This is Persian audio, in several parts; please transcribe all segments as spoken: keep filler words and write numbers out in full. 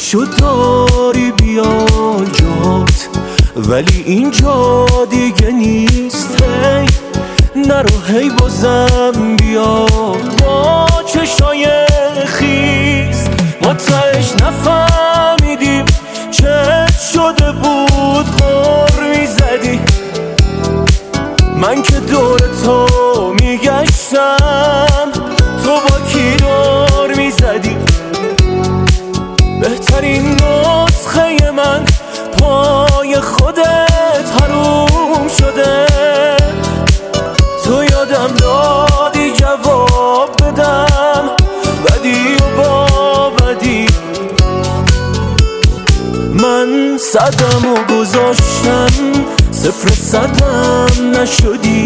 شد داری بیان جات، ولی اینجا دیگه نیست. هی نرو هی بازم بیا با چشای خیز. ما تهش نفهمیدیم چه شده بود غر میزدی. من که دور تو میگشتم تو با کی دور میزدی. بهترین نسخه من پای خودت حروم شده. تو یادم دادی جواب بدم بدی و با بدی. من صدم و گذاشتم صفر صدم نشدی.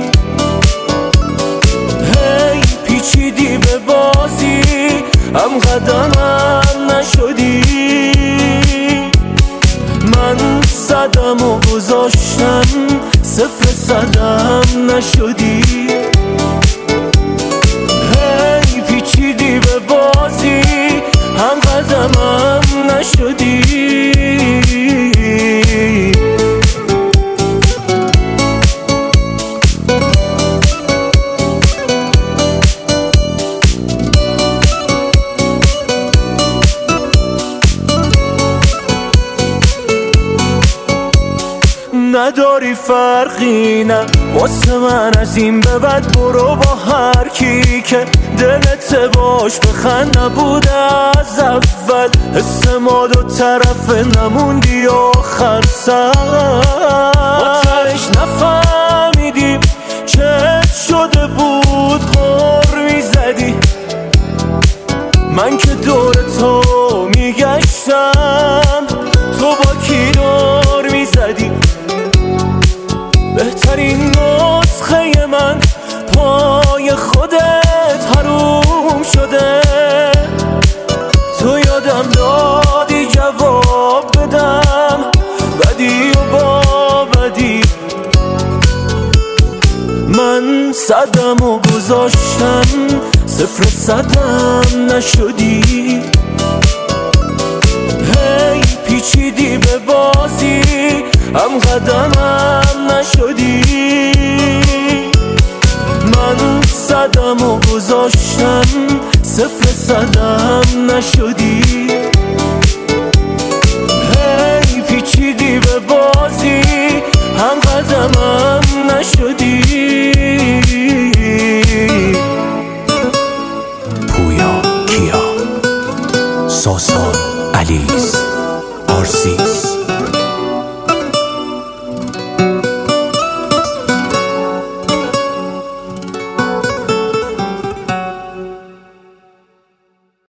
هی پیچیدی به بازی هم قدمم نشدی. من صدم و گذاشتم صفر صدم نشدی. هی پیچیدی به بازی هم قدمم نشدی. نداری فرقی نه واسه من از این به بعد. برو با هر کی که دلت باش بخند. نبوده از اول حس ما دو طرفه نموندی آخر سر. ما تهش نفهمیدیم چه شده بود غر میزدی. من که دور تو میگشتم تو با کی دور میزدی. بهترین نسخه من پای خودت حروم شده. تو یادم دادی جواب بدم بدی و با بدی. من صدم و گذاشتم صفر صدم نشدی. هی پیچیدی به بازی هم قدمم نشدی. من صدم و گذاشتم صفر صدم نشدی. هی پیچیدی به بازی هم قدمم نشدی. پویا کیا ساسان علیز آرسی